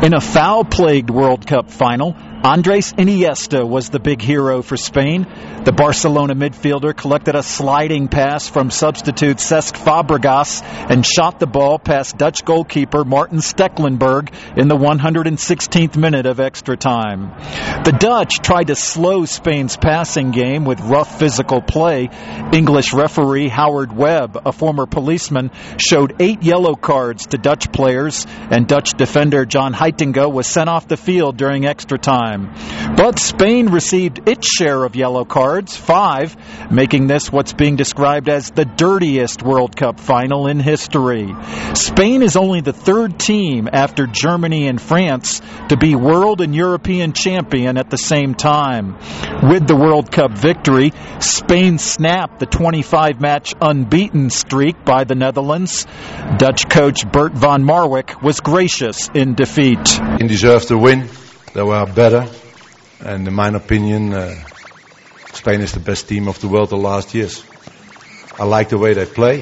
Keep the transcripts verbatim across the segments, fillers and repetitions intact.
In a foul-plagued World Cup final, Andres Iniesta was the big hero for Spain. The Barcelona midfielder collected a sliding pass from substitute Cesc Fabregas and shot the ball past Dutch goalkeeper Martin Stekelenburg in the one hundred sixteenth minute of extra time. The Dutch tried to slow Spain's passing game with rough physical play. English referee Howard Webb, a former policeman, showed eight yellow cards to Dutch players, and Dutch defender John Heitinga was sent off the field during extra time. But Spain received its share of yellow cards, five, making this what's being described as the dirtiest World Cup final in history. Spain is only the third team after Germany and France to be world and European champion at the same time. With the World Cup victory, Spain snapped the twenty-five match unbeaten streak by the Netherlands. Dutch coach Bert van Marwijk was gracious in defeat. They deserved to win. They were better, and in my opinion, uh, Spain is the best team of the world the last years. I like the way they play,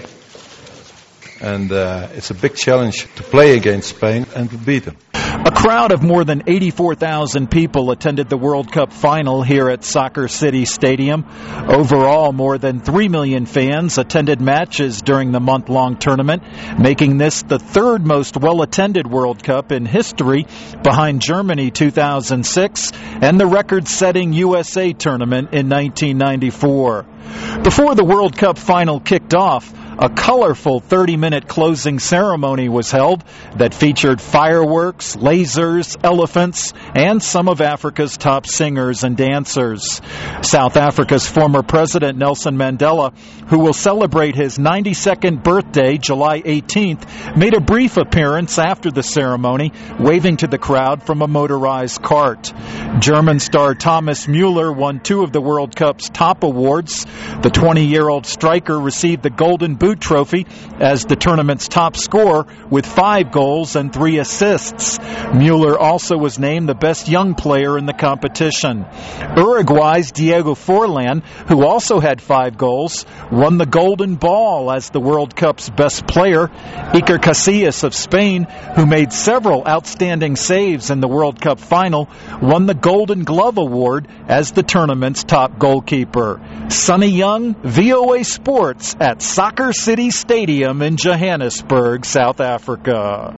and uh, it's a big challenge to play against Spain and to beat them. A crowd of more than eighty-four thousand people attended the World Cup final here at Soccer City Stadium. Overall, more than three million fans attended matches during the month-long tournament, making this the third most well-attended World Cup in history, behind Germany two thousand six and the record-setting U S A tournament in nineteen ninety-four. Before the World Cup final kicked off, a colorful thirty-minute closing ceremony was held that featured fireworks, lasers, elephants, and some of Africa's top singers and dancers. South Africa's former president, Nelson Mandela, who will celebrate his ninety-second birthday, July eighteenth, made a brief appearance after the ceremony, waving to the crowd from a motorized cart. German star Thomas Müller won two of the World Cup's top awards. The twenty-year-old striker received the Golden Boot Trophy as the tournament's top scorer with five goals and three assists. Müller also was named the best young player in the competition. Uruguay's Diego Forlan, who also had five goals, won the Golden Ball as the World Cup's best player. Iker Casillas of Spain, who made several outstanding saves in the World Cup final, won the Golden Glove Award as the tournament's top goalkeeper. Sonny Young, V O A Sports at Soccer City Stadium in Johannesburg, South Africa.